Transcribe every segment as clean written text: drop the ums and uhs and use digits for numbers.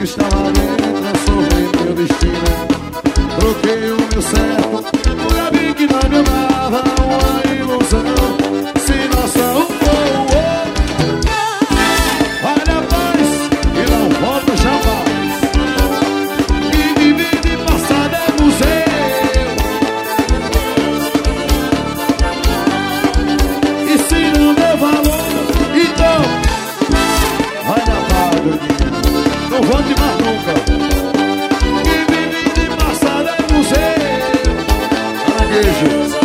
que estava bem, transformei meu destino. Troquei o meu certo por alguém que não me amava. Uma ilusão sem noção. Vai na paz e não volta jamais. Que viver de passado é museu. E se não der valor, então vai na paz, meu dia. Não volte mais nunca. Que viver de passado é museu. Caranguejo.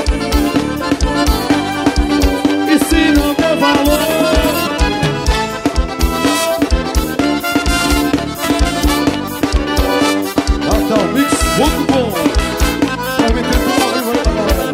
E se não der valor, muito bom. Deve ter tudo ao vivo aí pra galera.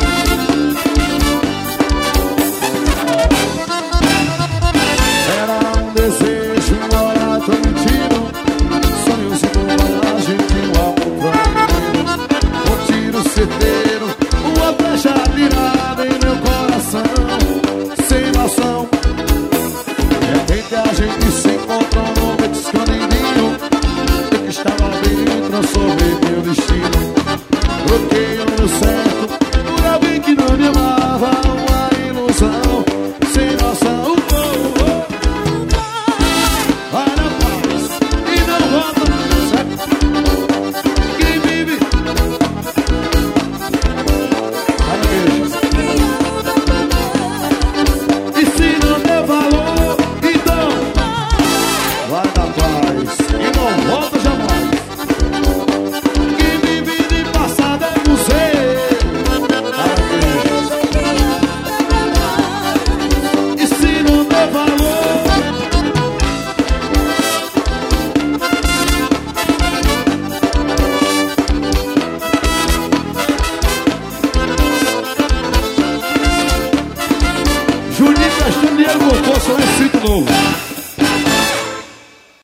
Era um desejo, agora tô mentindo. Sonhos de bobagem que o amor proibido. Um tiro certeiro, uma flecha atirada em meu coração. Sem noção. De repente a gente se encontrou no meio escondidinho. Eu que estava bem, transformei meu destino. Troquei o meu certo por alguém que não me amava. Uma ilusão sem noção. Vai na paz e não volta certo. Quem vive e se não der valor, então vai na paz e não volta jamais. Juninho Castanheiro voltou, só um cinto novo.